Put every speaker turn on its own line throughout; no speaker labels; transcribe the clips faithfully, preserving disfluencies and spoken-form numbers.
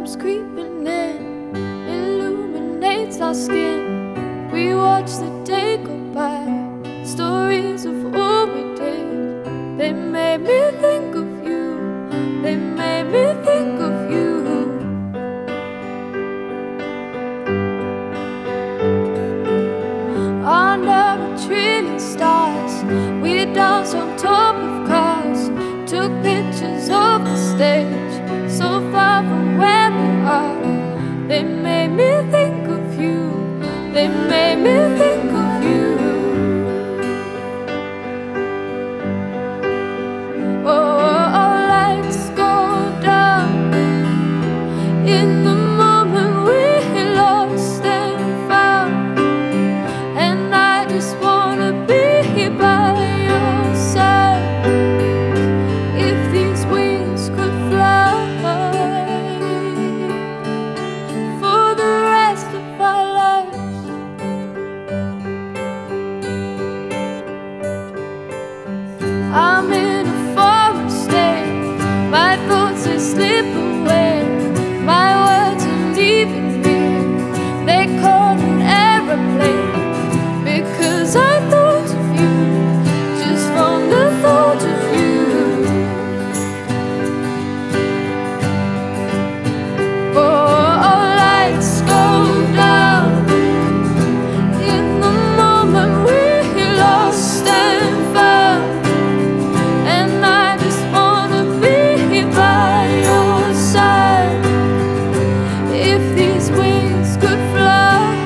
comes creeping in, illuminates our skin. We watch the day go by, stories of all we did. They made me think of you, they made me think of you. Under a trillion stars, we danced on top of cars, took pictures of the stage, so far from where we are. They made me think of you, they made me think of you. Oh, our lights go down in the moment we lost and found, and I just wanna be by your side. If these wings could fly for the rest of our lives. I'm in a foreign state, my thoughts they slip away, my words are leaving me, they caught an aeroplane. Because I thought of you, just from the thought of you. Oh, our lights go down in the moment we lost and found, and I just wanna be by your side. If these wings could fly,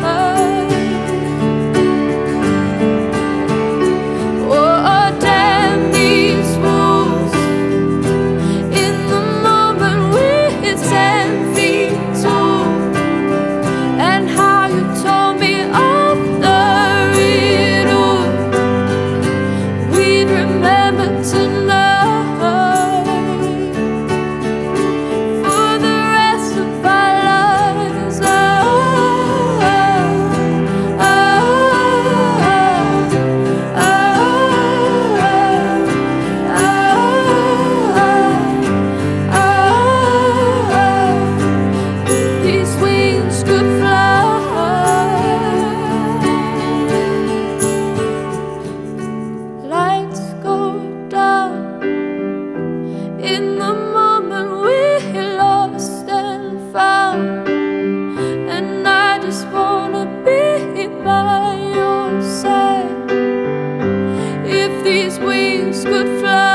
in the moment we lost and found, and I just wanna be by your side. If these wings could fly.